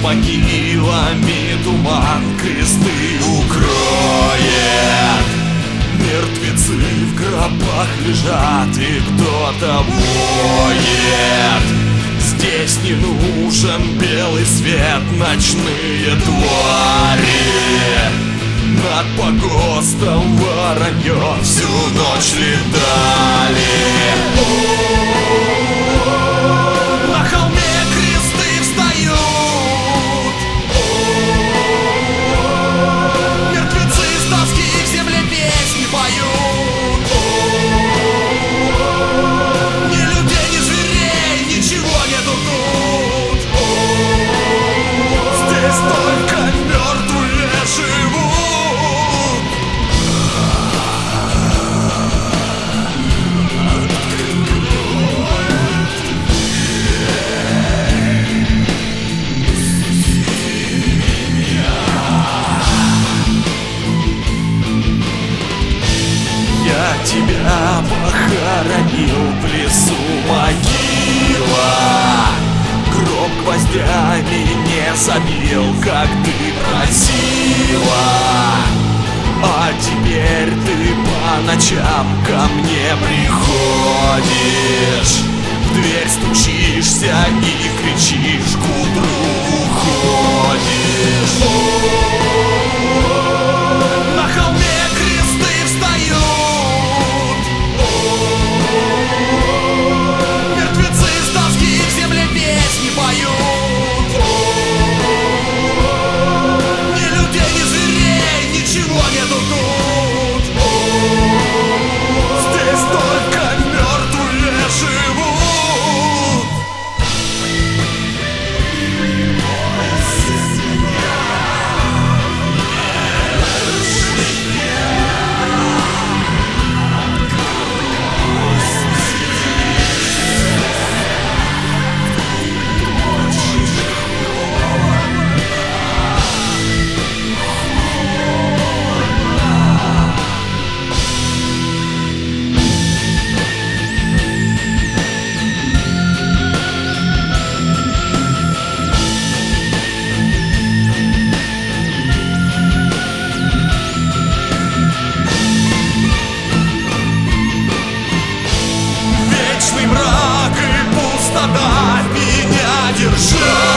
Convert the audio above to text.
могилами туман кресты укроет. Мертвецы в гробах лежат, и кто-то воет. Здесь не нужен белый свет, ночные твари над погостом воронье всю ночь летали. На холме кресты встают, мертвецы с тоски в земле песни поют. Ни людей, ни зверей, ничего нету тут. Здесь только мертвые живут. Я тебя похоронил в лесу, могила. Гроб гвоздями не забил, как ты просила. А теперь ты по ночам ко мне приходишь, в дверь стучишься и кричишь, к утру уходишь. На холме кресты встают, мертвецы с тоски в земле песни поют. Ни людей, ни зверей, ничего нету тут. Здесь только мертвые живут. Вечный мрак и пустота меня держат.